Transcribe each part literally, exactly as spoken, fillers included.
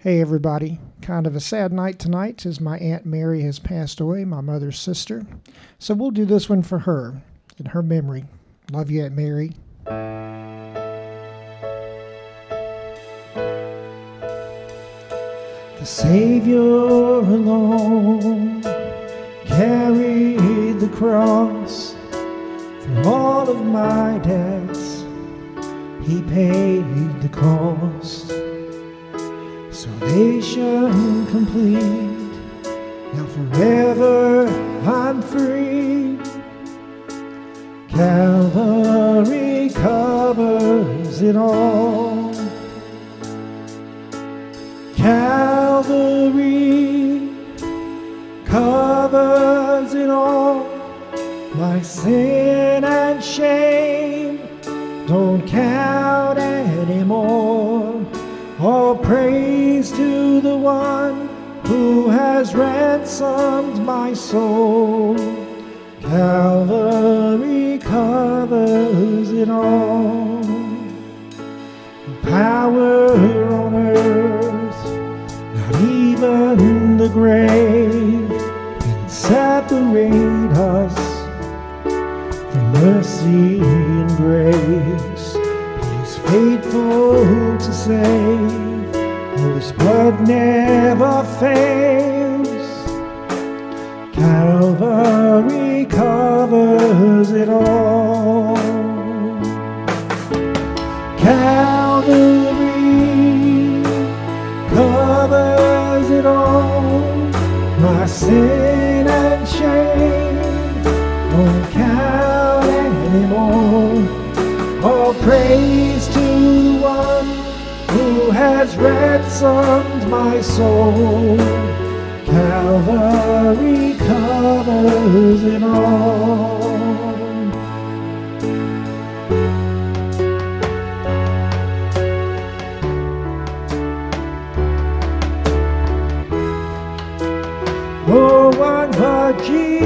Hey everybody, kind of a sad night tonight as my Aunt Mary has passed away, my mother's sister. So we'll do this one for her, in her memory. Love you, Aunt Mary. The Savior alone carried the cross for all of my debts. He paid the cost. Salvation complete, now forever I'm free. Calvary covers it all. Calvary covers it all. My sin and shame don't count anymore. All praise to the one who has ransomed my soul. Calvary covers it all. The power on earth, not even the grave, can separate us from mercy and grace. He's faithful to save, oh, his blood never fails. Calvary covers it all. Calvary covers it all. My sin and shame don't count anymore. All praise to one who has ransomed my soul. Calvary covers it all. No one but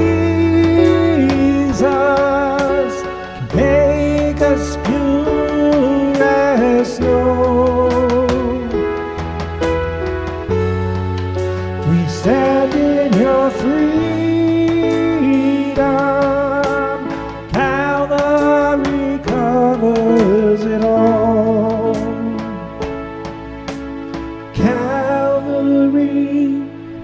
Jesus can make us pure as snow. We stand in your freedom. Calvary covers it all. Calvary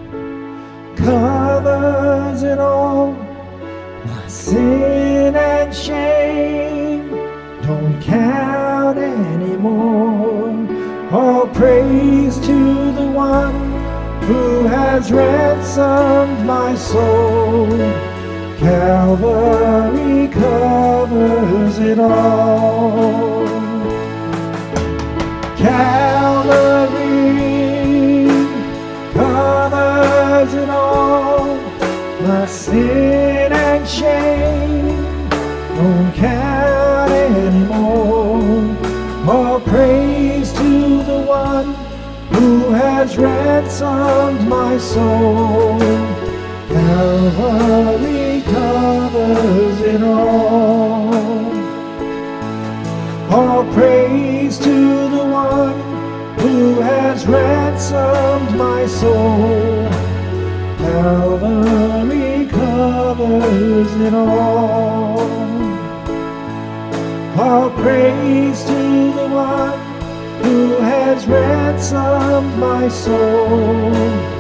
covers it all. My sin and shame don't count anymore. All praise to the one who has ransomed my soul. Calvary covers it all. Calvary covers it all. My sin and shame don't count anymore. All praise to the one who has ransomed my soul. Calvary covers it all. All praise to the one who has ransomed my soul. Calvary covers it all. All praise to the one who has ransomed my soul.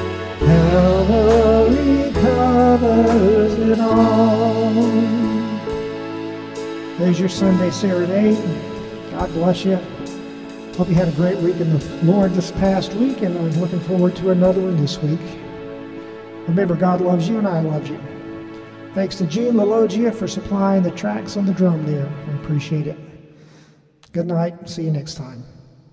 Calvary covers it all. There's your Sunday serenade. God bless you. Hope you had a great week in the Lord this past week, and I'm looking forward to another one this week. Remember, God loves you and I love you. Thanks to Gene Lalogia for supplying the tracks on the drum there. I appreciate it. Good night. See you next time.